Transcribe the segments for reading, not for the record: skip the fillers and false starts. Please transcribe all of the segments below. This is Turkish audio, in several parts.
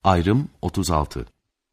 Ayrım 36.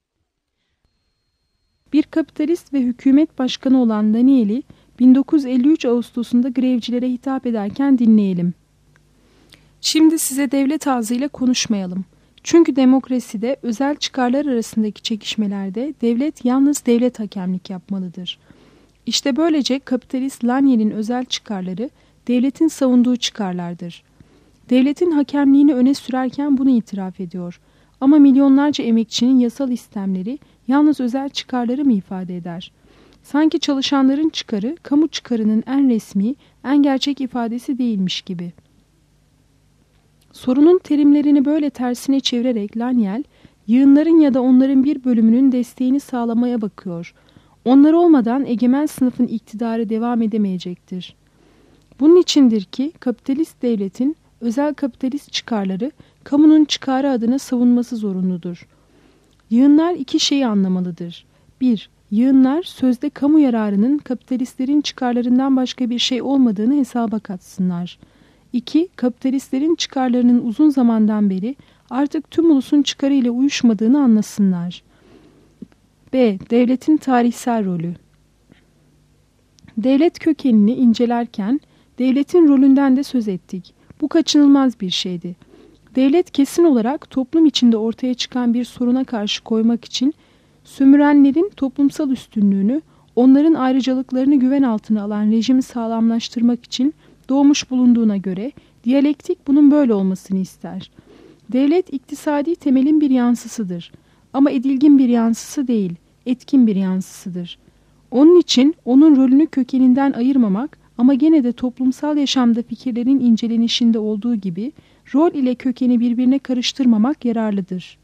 Bir kapitalist ve hükümet başkanı olan Danieli, 1953 Ağustos'unda grevcilere hitap ederken dinleyelim. Şimdi size devlet ağzıyla konuşmayalım. Çünkü demokraside özel çıkarlar arasındaki çekişmelerde devlet yalnız devlet hakemlik yapmalıdır. İşte böylece kapitalist Laniel'in özel çıkarları devletin savunduğu çıkarlardır. Devletin hakemliğini öne sürerken bunu itiraf ediyor. Ama milyonlarca emekçinin yasal istemleri yalnız özel çıkarları mı ifade eder? Sanki çalışanların çıkarı, kamu çıkarının en resmi, en gerçek ifadesi değilmiş gibi. Sorunun terimlerini böyle tersine çevirerek Laniel, yığınların ya da onların bir bölümünün desteğini sağlamaya bakıyor. Onlar olmadan egemen sınıfın iktidarı devam edemeyecektir. Bunun içindir ki kapitalist devletin özel kapitalist çıkarları kamunun çıkarı adına savunması zorunludur. Yığınlar iki şeyi anlamalıdır. 1. Yığınlar sözde kamu yararının kapitalistlerin çıkarlarından başka bir şey olmadığını hesaba katsınlar. 2. Kapitalistlerin çıkarlarının uzun zamandan beri artık tüm ulusun çıkarı ile uyuşmadığını anlasınlar. B. Devletin tarihsel rolü. Devlet kökenini incelerken devletin rolünden de söz ettik. Bu kaçınılmaz bir şeydi. Devlet kesin olarak toplum içinde ortaya çıkan bir soruna karşı koymak için sömürenlerin toplumsal üstünlüğünü, onların ayrıcalıklarını güven altına alan rejimi sağlamlaştırmak için doğmuş bulunduğuna göre diyalektik bunun böyle olmasını ister. Devlet iktisadi temelin bir yansısıdır. Ama edilgin bir yansısı değil, etkin bir yansısıdır. Onun için onun rolünü kökeninden ayırmamak ama gene de toplumsal yaşamda fikirlerin incelenişinde olduğu gibi rol ile kökeni birbirine karıştırmamak yararlıdır.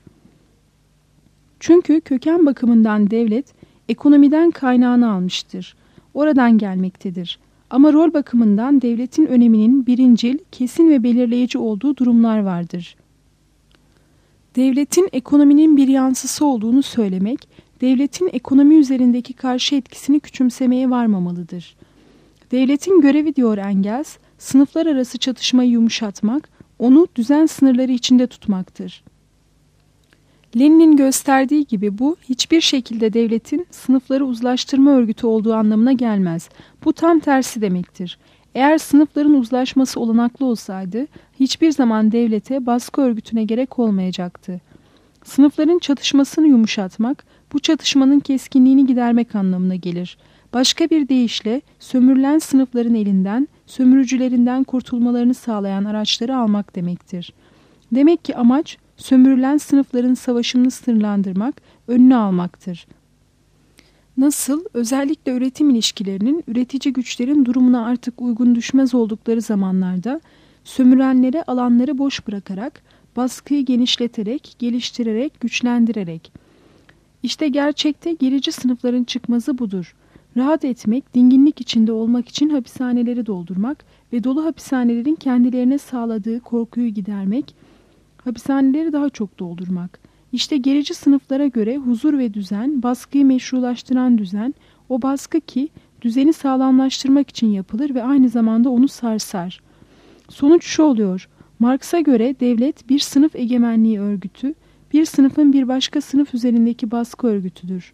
Çünkü köken bakımından devlet ekonomiden kaynağını almıştır. Oradan gelmektedir. Ama rol bakımından devletin öneminin birincil, kesin ve belirleyici olduğu durumlar vardır. Devletin ekonominin bir yansısı olduğunu söylemek, devletin ekonomi üzerindeki karşı etkisini küçümsemeye varmamalıdır. Devletin görevi diyor Engels, sınıflar arası çatışmayı yumuşatmak, onu düzen sınırları içinde tutmaktır. Lenin'in gösterdiği gibi bu hiçbir şekilde devletin sınıfları uzlaştırma örgütü olduğu anlamına gelmez. Bu tam tersi demektir. Eğer sınıfların uzlaşması olanaklı olsaydı hiçbir zaman devlete baskı örgütüne gerek olmayacaktı. Sınıfların çatışmasını yumuşatmak, bu çatışmanın keskinliğini gidermek anlamına gelir. Başka bir deyişle sömürülen sınıfların elinden, sömürücülerinden kurtulmalarını sağlayan araçları almak demektir. Demek ki amaç sömürülen sınıfların savaşını sınırlandırmak, önünü almaktır. Nasıl özellikle üretim ilişkilerinin üretici güçlerin durumuna artık uygun düşmez oldukları zamanlarda sömürenlere alanları boş bırakarak, baskıyı genişleterek, geliştirerek, güçlendirerek. İşte gerçekte gerici sınıfların çıkmazı budur. Rahat etmek, dinginlik içinde olmak için hapishaneleri doldurmak ve dolu hapishanelerin kendilerine sağladığı korkuyu gidermek, hapishaneleri daha çok doldurmak. İşte gerici sınıflara göre huzur ve düzen, baskıyı meşrulaştıran düzen, o baskı ki düzeni sağlamlaştırmak için yapılır ve aynı zamanda onu sarsar. Sonuç şu oluyor, Marx'a göre devlet bir sınıf egemenliği örgütü, bir sınıfın bir başka sınıf üzerindeki baskı örgütüdür.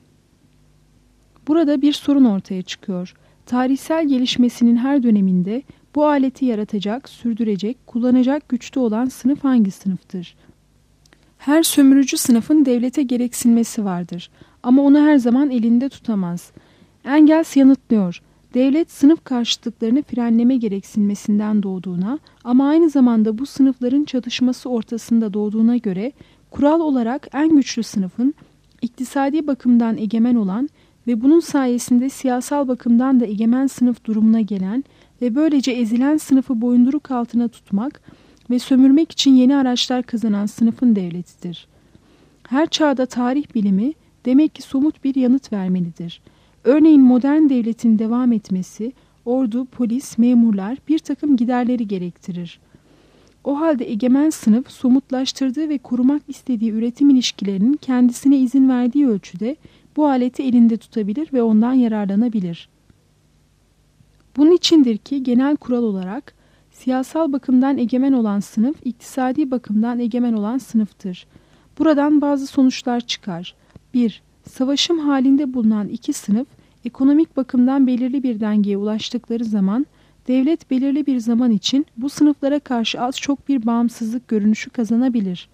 Burada bir sorun ortaya çıkıyor. Tarihsel gelişmesinin her döneminde bu aleti yaratacak, sürdürecek, kullanacak güçte olan sınıf hangi sınıftır? Her sömürücü sınıfın devlete gereksinmesi vardır. Ama onu her zaman elinde tutamaz. Engels yanıtlıyor. Devlet sınıf karşıtlıklarını frenleme gereksinmesinden doğduğuna ama aynı zamanda bu sınıfların çatışması ortasında doğduğuna göre kural olarak en güçlü sınıfın iktisadi bakımdan egemen olan ve bunun sayesinde siyasal bakımdan da egemen sınıf durumuna gelen ve böylece ezilen sınıfı boyunduruk altına tutmak ve sömürmek için yeni araçlar kazanan sınıfın devletidir. Her çağda tarih bilimi demek ki somut bir yanıt vermelidir. Örneğin modern devletin devam etmesi, ordu, polis, memurlar bir takım giderleri gerektirir. O halde egemen sınıf somutlaştırdığı ve korumak istediği üretim ilişkilerinin kendisine izin verdiği ölçüde bu aleti elinde tutabilir ve ondan yararlanabilir. Bunun içindir ki genel kural olarak siyasal bakımdan egemen olan sınıf, iktisadi bakımdan egemen olan sınıftır. Buradan bazı sonuçlar çıkar. 1. Savaşım halinde bulunan iki sınıf, ekonomik bakımdan belirli bir dengeye ulaştıkları zaman, devlet belirli bir zaman için bu sınıflara karşı az çok bir bağımsızlık görünüşü kazanabilir.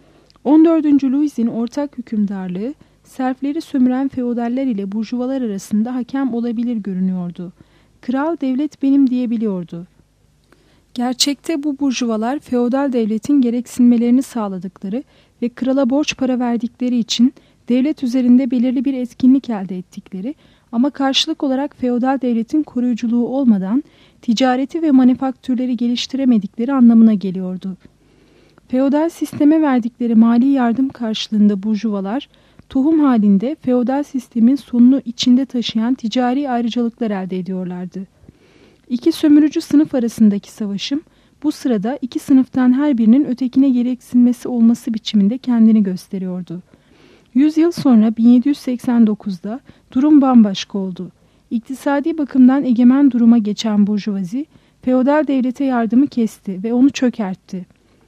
14. Louis'in ortak hükümdarlığı, serfleri sömüren feodaller ile burjuvalar arasında hakem olabilir görünüyordu. Kral devlet benim diyebiliyordu. Gerçekte bu burjuvalar feodal devletin gereksinmelerini sağladıkları ve krala borç para verdikleri için devlet üzerinde belirli bir etkinlik elde ettikleri ama karşılık olarak feodal devletin koruyuculuğu olmadan ticareti ve manifaktürleri geliştiremedikleri anlamına geliyordu. Feodal sisteme verdikleri mali yardım karşılığında burjuvalar, tohum halinde feodal sistemin sonunu içinde taşıyan ticari ayrıcalıklar elde ediyorlardı. İki sömürücü sınıf arasındaki savaşım, bu sırada iki sınıftan her birinin ötekine gereksinmesi olması biçiminde kendini gösteriyordu. 100 yıl sonra 1789'da durum bambaşka oldu. İktisadi bakımdan egemen duruma geçen burjuvazi, feodal devlete yardımı kesti ve onu çökertti.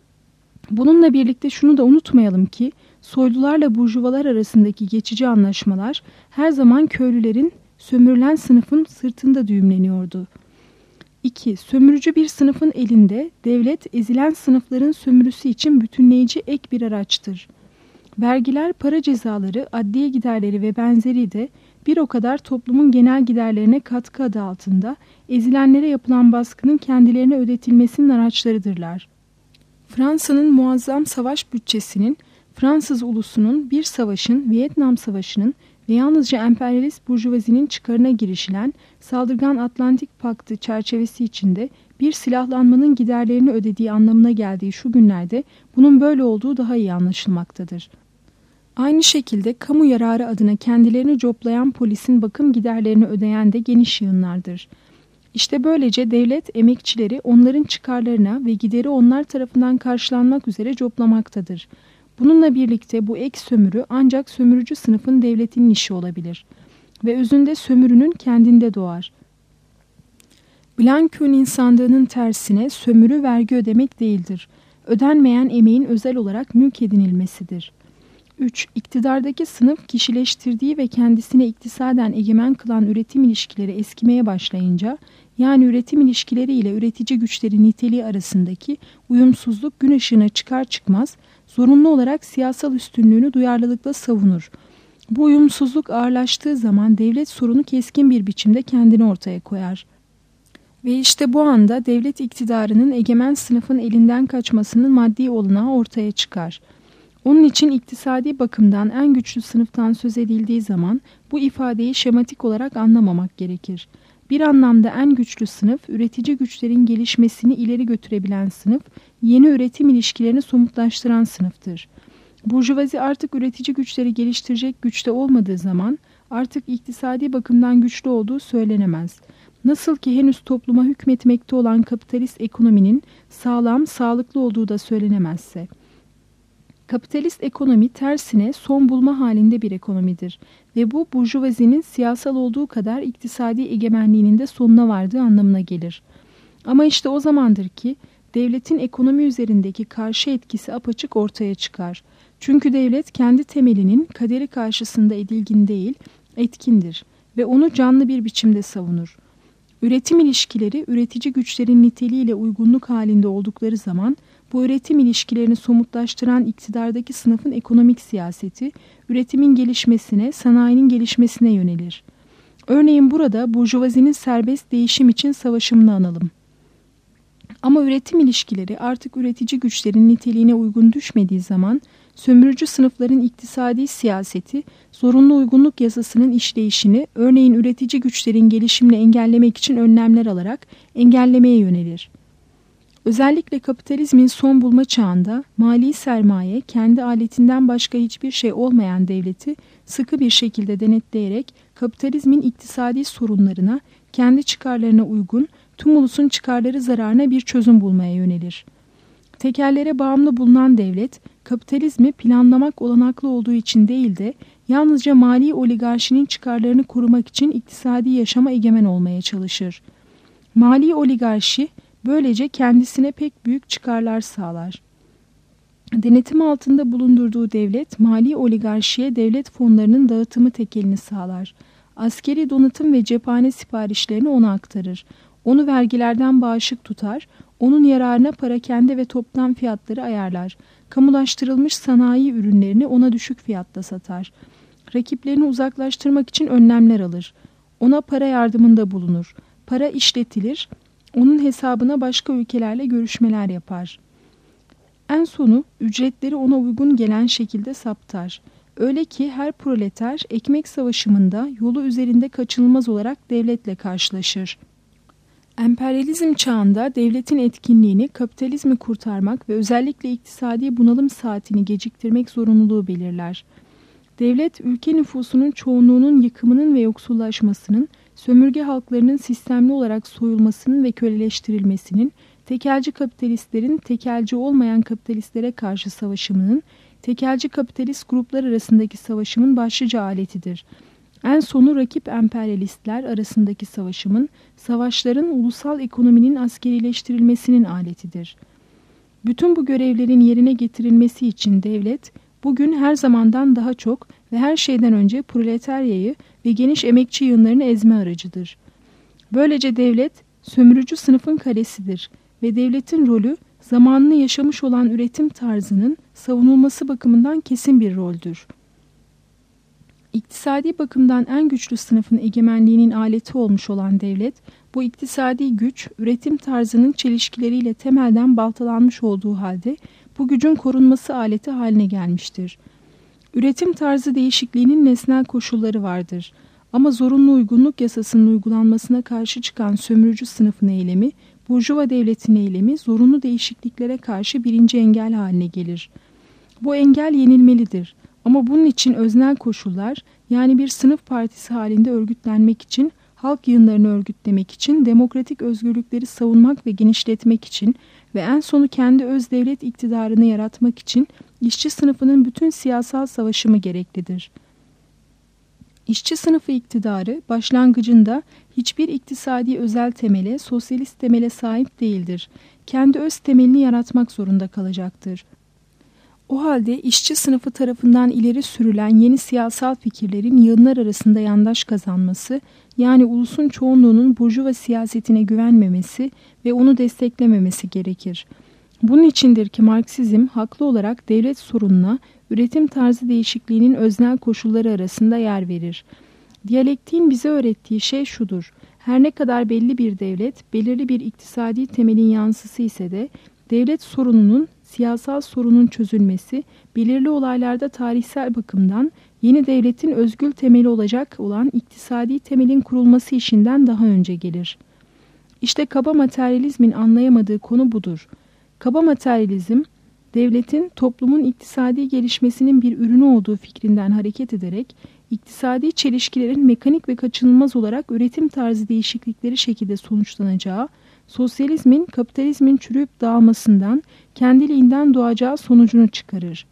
Bununla birlikte şunu da unutmayalım ki, soylularla burjuvalar arasındaki geçici anlaşmalar her zaman köylülerin, sömürülen sınıfın sırtında düğümleniyordu. 2. Sömürücü bir sınıfın elinde devlet ezilen sınıfların sömürüsü için bütünleyici ek bir araçtır. Vergiler, para cezaları, adliye giderleri ve benzeri de bir o kadar toplumun genel giderlerine katkı adı altında ezilenlere yapılan baskının kendilerine ödetilmesinin araçlarıdırlar. Fransa'nın muazzam savaş bütçesinin, Fransız ulusunun bir savaşın, Vietnam Savaşı'nın ve yalnızca emperyalist burjuvazinin çıkarına girişilen saldırgan Atlantik Paktı çerçevesi içinde bir silahlanmanın giderlerini ödediği anlamına geldiği şu günlerde bunun böyle olduğu daha iyi anlaşılmaktadır. Aynı şekilde kamu yararı adına kendilerini coplayan polisin bakım giderlerini ödeyen de geniş yığınlardır. İşte böylece devlet emekçileri onların çıkarlarına ve gideri onlar tarafından karşılanmak üzere coplamaktadır. Bununla birlikte bu ek sömürü ancak sömürücü sınıfın devletinin işi olabilir ve özünde sömürünün kendinde doğar. Blanque'un insandığının tersine sömürü vergi ödemek değildir. Ödenmeyen emeğin özel olarak mülk edinilmesidir. 3. İktidardaki sınıf kişileştirdiği ve kendisine iktisaden egemen kılan üretim ilişkileri eskimeye başlayınca, yani üretim ilişkileri ile üretici güçlerin niteliği arasındaki uyumsuzluk gün ışığına çıkar çıkmaz, zorunlu olarak siyasal üstünlüğünü duyarlılıkla savunur. Bu uyumsuzluk ağırlaştığı zaman devlet sorunu keskin bir biçimde kendini ortaya koyar. Ve işte bu anda devlet iktidarının egemen sınıfın elinden kaçmasının maddi olanağı ortaya çıkar. Onun için iktisadi bakımdan en güçlü sınıftan söz edildiği zaman bu ifadeyi şematik olarak anlamamak gerekir. Bir anlamda en güçlü sınıf, üretici güçlerin gelişmesini ileri götürebilen sınıf, yeni üretim ilişkilerini somutlaştıran sınıftır. Burjuvazi artık üretici güçleri geliştirecek güçte olmadığı zaman artık iktisadi bakımdan güçlü olduğu söylenemez. Nasıl ki henüz topluma hükmetmekte olan kapitalist ekonominin sağlam, sağlıklı olduğu da söylenemezse. Kapitalist ekonomi tersine son bulma halinde bir ekonomidir ve bu burjuvazinin siyasal olduğu kadar iktisadi egemenliğinin de sonuna vardığı anlamına gelir. Ama işte o zamandır ki devletin ekonomi üzerindeki karşı etkisi apaçık ortaya çıkar. Çünkü devlet kendi temelinin kaderi karşısında edilgin değil, etkindir ve onu canlı bir biçimde savunur. Üretim ilişkileri üretici güçlerin niteliğiyle uygunluk halinde oldukları zaman bu üretim ilişkilerini somutlaştıran iktidardaki sınıfın ekonomik siyaseti, üretimin gelişmesine, sanayinin gelişmesine yönelir. Örneğin burada burjuvazinin serbest değişim için savaşımını analım. Ama üretim ilişkileri artık üretici güçlerin niteliğine uygun düşmediği zaman, sömürücü sınıfların iktisadi siyaseti, zorunlu uygunluk yasasının işleyişini, örneğin üretici güçlerin gelişimini engellemek için önlemler alarak engellemeye yönelir. Özellikle kapitalizmin son bulma çağında mali sermaye kendi aletinden başka hiçbir şey olmayan devleti sıkı bir şekilde denetleyerek kapitalizmin iktisadi sorunlarına, kendi çıkarlarına uygun, tüm ulusun çıkarları zararına bir çözüm bulmaya yönelir. Tekerlere bağımlı bulunan devlet, kapitalizmi planlamak olanaklı olduğu için değil de yalnızca mali oligarşinin çıkarlarını korumak için iktisadi yaşama egemen olmaya çalışır. Mali oligarşi böylece kendisine pek büyük çıkarlar sağlar. Denetim altında bulundurduğu devlet, mali oligarşiye devlet fonlarının dağıtımı tekelini sağlar. Askeri donatım ve cephane siparişlerini ona aktarır. Onu vergilerden bağışık tutar, onun yararına parakende ve toptan fiyatları ayarlar. Kamulaştırılmış sanayi ürünlerini ona düşük fiyatta satar. Rakiplerini uzaklaştırmak için önlemler alır. Ona para yardımında bulunur. Para işletilir, onun hesabına başka ülkelerle görüşmeler yapar. En sonu ücretleri ona uygun gelen şekilde saptar. Öyle ki her proleter ekmek savaşımında yolu üzerinde kaçınılmaz olarak devletle karşılaşır. Emperyalizm çağında devletin etkinliğini kapitalizmi kurtarmak ve özellikle iktisadi bunalım saatini geciktirmek zorunluluğu belirler. Devlet, ülke nüfusunun çoğunluğunun yıkımının ve yoksullaşmasının, sömürge halklarının sistemli olarak soyulmasının ve köleleştirilmesinin, tekelci kapitalistlerin tekelci olmayan kapitalistlere karşı savaşımının, tekelci kapitalist gruplar arasındaki savaşımın başlıca aletidir. En sonu rakip emperyalistler arasındaki savaşların ulusal ekonominin askerileştirilmesinin aletidir. Bütün bu görevlerin yerine getirilmesi için devlet, bugün her zamandan daha çok ve her şeyden önce proletaryayı ve geniş emekçi yığınlarını ezme aracıdır. Böylece devlet, sömürücü sınıfın kalesidir ve devletin rolü, zamanını yaşamış olan üretim tarzının savunulması bakımından kesin bir roldür. İktisadi bakımdan en güçlü sınıfın egemenliğinin aleti olmuş olan devlet, bu iktisadi güç, üretim tarzının çelişkileriyle temelden baltalanmış olduğu halde, bu gücün korunması aleti haline gelmiştir. Üretim tarzı değişikliğinin nesnel koşulları vardır. Ama zorunlu uygunluk yasasının uygulanmasına karşı çıkan sömürücü sınıfın eylemi, burjuva devletin eylemi zorunlu değişikliklere karşı birinci engel haline gelir. Bu engel yenilmelidir. Ama bunun için öznel koşullar, yani bir sınıf partisi halinde örgütlenmek için, halk yığınlarını örgütlemek için, demokratik özgürlükleri savunmak ve genişletmek için ve en sonu kendi öz devlet iktidarını yaratmak için işçi sınıfının bütün siyasal savaşımı gereklidir. İşçi sınıfı iktidarı başlangıcında hiçbir iktisadi özel temele, sosyalist temele sahip değildir. Kendi öz temelini yaratmak zorunda kalacaktır. O halde işçi sınıfı tarafından ileri sürülen yeni siyasal fikirlerin yığınlar arasında yandaş kazanması, yani ulusun çoğunluğunun burjuva siyasetine güvenmemesi ve onu desteklememesi gerekir. Bunun içindir ki Marksizm haklı olarak devlet sorununa, üretim tarzı değişikliğinin öznel koşulları arasında yer verir. Diyalektiğin bize öğrettiği şey şudur: her ne kadar belli bir devlet, belirli bir iktisadi temelin yansısı ise de, devlet sorununun, siyasal sorunun çözülmesi, belirli olaylarda tarihsel bakımdan yeni devletin özgül temeli olacak olan iktisadi temelin kurulması işinden daha önce gelir. İşte kaba materyalizmin anlayamadığı konu budur. Kaba materyalizm, devletin toplumun iktisadi gelişmesinin bir ürünü olduğu fikrinden hareket ederek, iktisadi çelişkilerin mekanik ve kaçınılmaz olarak üretim tarzı değişiklikleri şekilde sonuçlanacağı, sosyalizmin kapitalizmin çürüyüp dağılmasından, kendiliğinden doğacağı sonucunu çıkarır.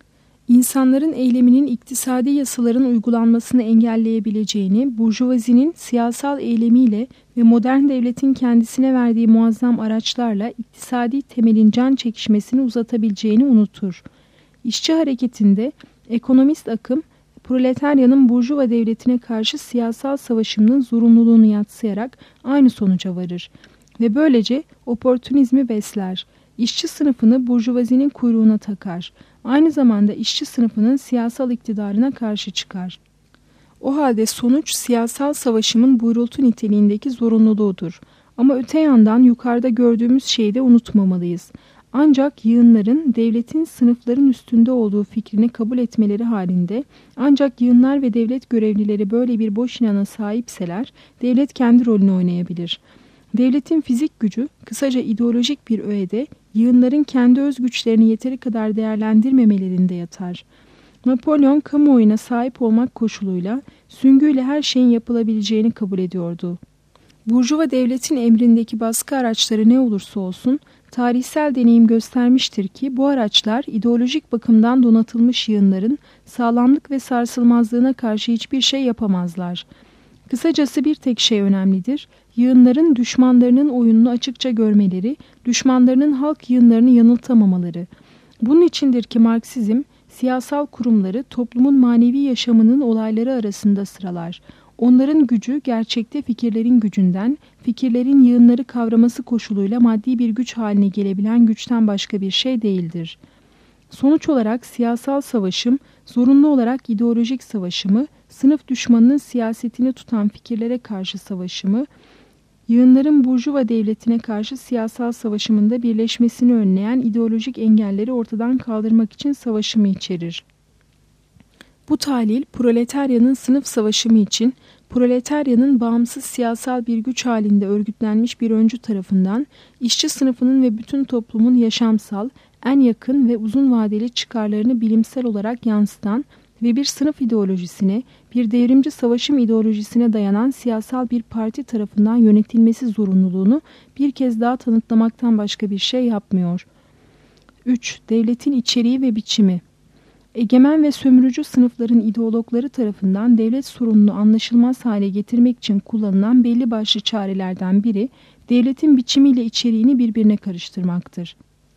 İnsanların eyleminin iktisadi yasaların uygulanmasını engelleyebileceğini, burjuvazinin siyasal eylemiyle ve modern devletin kendisine verdiği muazzam araçlarla iktisadi temelin can çekişmesini uzatabileceğini unutur. İşçi hareketinde ekonomist akım, proletaryanın burjuva devletine karşı siyasal savaşının zorunluluğunu yadsıyarak aynı sonuca varır ve böylece oportunizmi besler. İşçi sınıfını burjuvazinin kuyruğuna takar. Aynı zamanda işçi sınıfının siyasal iktidarına karşı çıkar. O halde sonuç siyasal savaşımın buyrultu niteliğindeki zorunluluğudur. Ama öte yandan yukarıda gördüğümüz şeyi de unutmamalıyız. Ancak yığınların devletin sınıfların üstünde olduğu fikrini kabul etmeleri halinde, ancak yığınlar ve devlet görevlileri böyle bir boş inana sahipseler, devlet kendi rolünü oynayabilir. Devletin fizik gücü, kısaca ideolojik bir öğede, yığınların kendi öz güçlerini yeteri kadar değerlendirmemelerinde yatar. Napolyon, kamuoyuna sahip olmak koşuluyla, süngüyle her şeyin yapılabileceğini kabul ediyordu. Burjuva devletin emrindeki baskı araçları ne olursa olsun, tarihsel deneyim göstermiştir ki bu araçlar ideolojik bakımdan donatılmış yığınların sağlamlık ve sarsılmazlığına karşı hiçbir şey yapamazlar. Kısacası bir tek şey önemlidir: yığınların düşmanlarının oyununu açıkça görmeleri, düşmanlarının halk yığınlarını yanıltamamaları. Bunun içindir ki Marksizm, siyasal kurumları toplumun manevi yaşamının olayları arasında sıralar. Onların gücü gerçekte fikirlerin gücünden, fikirlerin yığınları kavraması koşuluyla maddi bir güç haline gelebilen güçten başka bir şey değildir. Sonuç olarak siyasal savaşım, zorunlu olarak ideolojik savaşımı, sınıf düşmanının siyasetini tutan fikirlere karşı savaşımı, yığınların burjuva devletine karşı siyasal savaşımında birleşmesini önleyen ideolojik engelleri ortadan kaldırmak için savaşımı içerir. Bu tahlil, proletaryanın sınıf savaşımı için, proletaryanın bağımsız siyasal bir güç halinde örgütlenmiş bir öncü tarafından, işçi sınıfının ve bütün toplumun yaşamsal, en yakın ve uzun vadeli çıkarlarını bilimsel olarak yansıtan ve bir sınıf ideolojisine, bir devrimci savaşım ideolojisine dayanan siyasal bir parti tarafından yönetilmesi zorunluluğunu bir kez daha tanıtlamaktan başka bir şey yapmıyor. 3. Devletin içeriği ve biçimi. Egemen ve sömürücü sınıfların ideologları tarafından devlet sorununu anlaşılmaz hale getirmek için kullanılan belli başlı çarelerden biri, devletin biçimiyle içeriğini birbirine karıştırmaktır.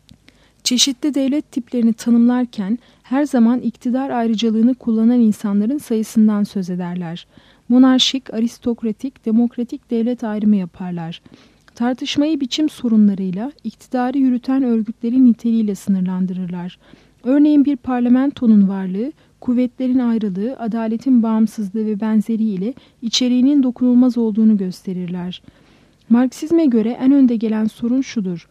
Çeşitli devlet tiplerini tanımlarken her zaman iktidar ayrıcalığını kullanan insanların sayısından söz ederler. Monarşik, aristokratik, demokratik devlet ayrımı yaparlar. Tartışmayı biçim sorunlarıyla, iktidarı yürüten örgütlerin niteliğiyle sınırlandırırlar. Örneğin bir parlamentonun varlığı, kuvvetlerin ayrılığı, adaletin bağımsızlığı ve benzeriyle içeriğinin dokunulmaz olduğunu gösterirler. Marksizme göre en önde gelen sorun şudur: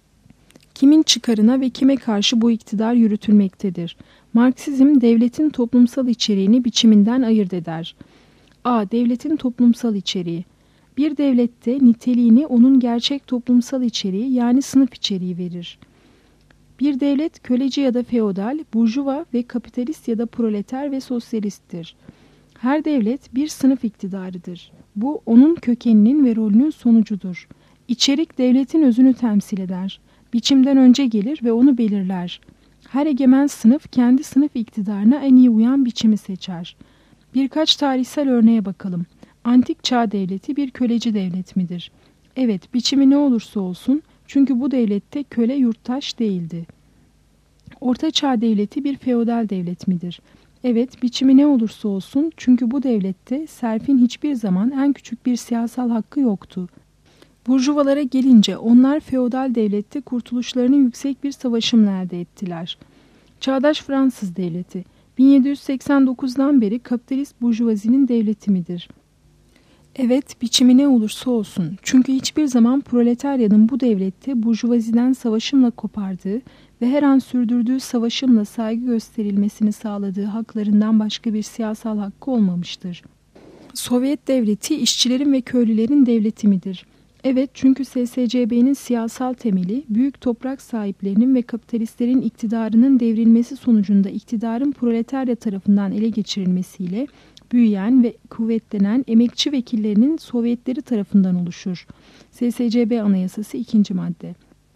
kimin çıkarına ve kime karşı bu iktidar yürütülmektedir? Marksizm, devletin toplumsal içeriğini biçiminden ayırt eder. A. Devletin toplumsal içeriği. Bir devlette niteliğini onun gerçek toplumsal içeriği yani sınıf içeriği verir. Bir devlet köleci ya da feodal, burjuva ve kapitalist ya da proleter ve sosyalisttir. Her devlet bir sınıf iktidarıdır. Bu onun kökeninin ve rolünün sonucudur. İçerik devletin özünü temsil eder. Biçimden önce gelir ve onu belirler. Her egemen sınıf kendi sınıf iktidarına en iyi uyan biçimi seçer. Birkaç tarihsel örneğe bakalım. Antik çağ devleti bir köleci devlet midir? Evet, biçimi ne olursa olsun, çünkü bu devlette köle yurttaş değildi. Orta çağ devleti bir feodal devlet midir? Evet, biçimi ne olursa olsun, çünkü bu devlette serfin hiçbir zaman en küçük bir siyasal hakkı yoktu. Burjuvalara gelince onlar feodal devlette kurtuluşlarını yüksek bir savaşımla elde ettiler. Çağdaş Fransız devleti 1789'dan beri kapitalist burjuvazinin devleti midir? Evet, biçimi ne olursa olsun. Çünkü hiçbir zaman proletaryanın bu devlette burjuvaziden savaşımla kopardığı ve her an sürdürdüğü savaşımla saygı gösterilmesini sağladığı haklarından başka bir siyasal hakkı olmamıştır. Sovyet devleti işçilerin ve köylülerin devleti midir? Evet, çünkü SSCB'nin siyasal temeli, büyük toprak sahiplerinin ve kapitalistlerin iktidarının devrilmesi sonucunda iktidarın proletarya tarafından ele geçirilmesiyle büyüyen ve kuvvetlenen emekçi vekillerinin Sovyetleri tarafından oluşur. SSCB Anayasası 2. madde.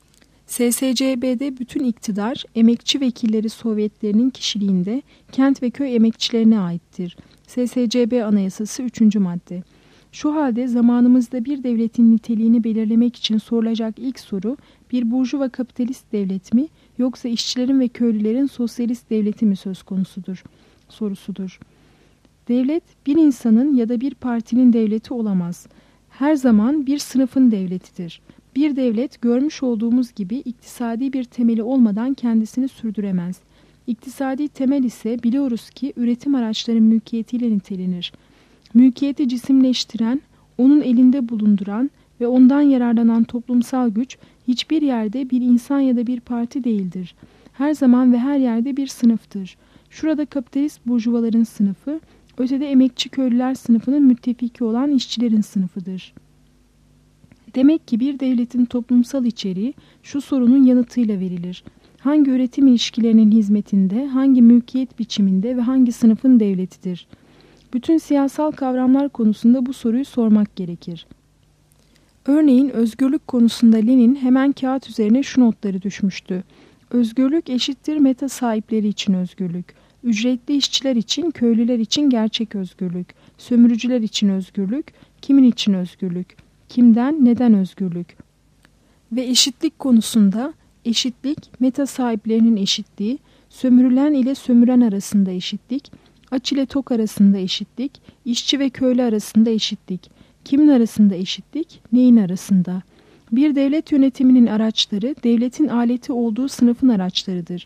SSCB'de bütün iktidar, emekçi vekilleri Sovyetlerinin kişiliğinde kent ve köy emekçilerine aittir. SSCB Anayasası 3. madde. Şu halde zamanımızda bir devletin niteliğini belirlemek için sorulacak ilk soru, bir burjuva kapitalist devlet mi yoksa işçilerin ve köylülerin sosyalist devleti mi söz konusudur sorusudur. Devlet bir insanın ya da bir partinin devleti olamaz. Her zaman bir sınıfın devletidir. Bir devlet görmüş olduğumuz gibi iktisadi bir temeli olmadan kendisini sürdüremez. İktisadi temel ise biliyoruz ki üretim araçları mülkiyetiyle nitelenir. Mülkiyeti cisimleştiren, onun elinde bulunduran ve ondan yararlanan toplumsal güç hiçbir yerde bir insan ya da bir parti değildir. Her zaman ve her yerde bir sınıftır. Şurada kapitalist burjuvaların sınıfı, ötede emekçi köylüler sınıfının müttefiki olan işçilerin sınıfıdır. Demek ki bir devletin toplumsal içeriği şu sorunun yanıtıyla verilir. Hangi üretim ilişkilerinin hizmetinde, hangi mülkiyet biçiminde ve hangi sınıfın devletidir? Bütün siyasal kavramlar konusunda bu soruyu sormak gerekir. Örneğin özgürlük konusunda Lenin hemen kağıt üzerine şu notları düşmüştü. Özgürlük eşittir meta sahipleri için özgürlük. Ücretli işçiler için, köylüler için gerçek özgürlük. Sömürücüler için özgürlük. Kimin için özgürlük? Kimden, neden özgürlük? Ve eşitlik konusunda Eşitlik, meta sahiplerinin eşitliği, sömürülen ile sömüren arasında eşitlik, aç ile tok arasında eşitlik, işçi ve köylü arasında eşitlik. Kimin arasında eşitlik, neyin arasında? Bir devlet yönetiminin araçları, devletin aleti olduğu sınıfın araçlarıdır.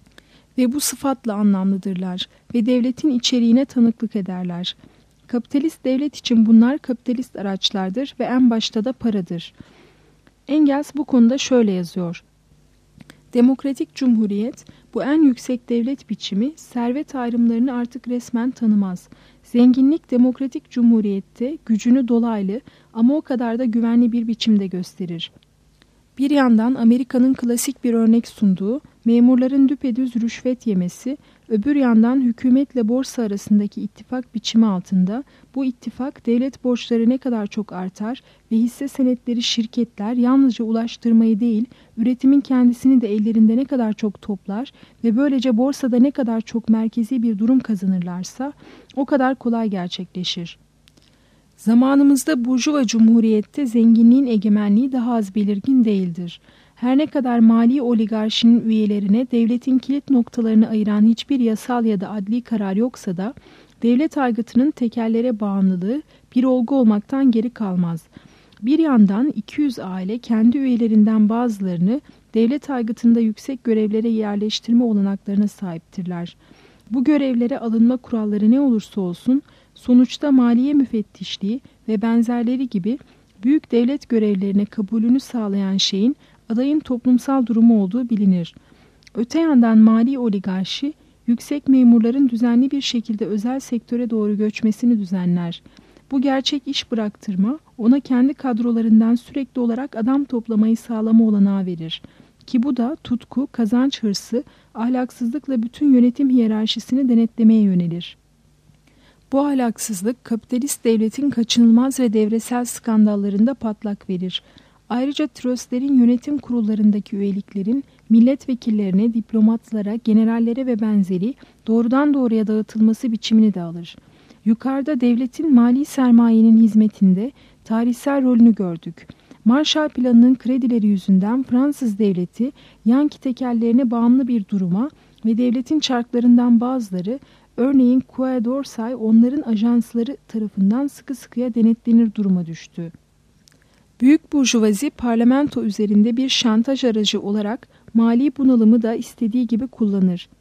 Ve bu sıfatla anlamlıdırlar ve devletin içeriğine tanıklık ederler. Kapitalist devlet için bunlar kapitalist araçlardır ve en başta da paradır. Engels bu konuda şöyle yazıyor. Demokratik cumhuriyet, bu en yüksek devlet biçimi, servet ayrımlarını artık resmen tanımaz. Zenginlik demokratik cumhuriyette gücünü dolaylı ama o kadar da güvenli bir biçimde gösterir. Bir yandan Amerika'nın klasik bir örnek sunduğu memurların düpedüz rüşvet yemesi, öbür yandan hükümetle borsa arasındaki ittifak biçimi altında bu ittifak devlet borçları ne kadar çok artar ve hisse senetleri şirketler yalnızca ulaştırmayı değil, üretimin kendisini de ellerinde ne kadar çok toplar ve böylece borsada ne kadar çok merkezi bir durum kazanırlarsa o kadar kolay gerçekleşir. Zamanımızda burjuva cumhuriyette zenginliğin egemenliği daha az belirgin değildir. Her ne kadar mali oligarşinin üyelerine devletin kilit noktalarını ayıran hiçbir yasal ya da adli karar yoksa da devlet aygıtının tekerlere bağımlılığı bir olgu olmaktan geri kalmaz. Bir yandan 200 aile kendi üyelerinden bazılarını devlet aygıtında yüksek görevlere yerleştirme olanaklarına sahiptirler. Bu görevlere alınma kuralları ne olursa olsun sonuçta maliye müfettişliği ve benzerleri gibi büyük devlet görevlerine kabulünü sağlayan şeyin adayın toplumsal durumu olduğu bilinir. Öte yandan mali oligarşi, yüksek memurların düzenli bir şekilde özel sektöre doğru göçmesini düzenler. Bu gerçek iş bıraktırma, ona kendi kadrolarından sürekli olarak adam toplamayı sağlama olanağı verir. Ki bu da tutku, kazanç hırsı, ahlaksızlıkla bütün yönetim hiyerarşisini denetlemeye yönelir. Bu ahlaksızlık kapitalist devletin kaçınılmaz ve devresel skandallarında patlak verir. Ayrıca tröstlerin yönetim kurullarındaki üyeliklerin milletvekillerine, diplomatlara, generallere ve benzeri doğrudan doğruya dağıtılması biçimini de alır. Yukarıda devletin mali sermayenin hizmetinde tarihsel rolünü gördük. Marshall Planı'nın kredileri yüzünden Fransız devleti Yankee tekellerine bağımlı bir duruma ve devletin çarklarından bazıları, örneğin Quai d'Orsay, onların ajansları tarafından sıkı sıkıya denetlenir duruma düştü. Büyük burjuvazi parlamento üzerinde bir şantaj aracı olarak mali bunalımı da istediği gibi kullanır.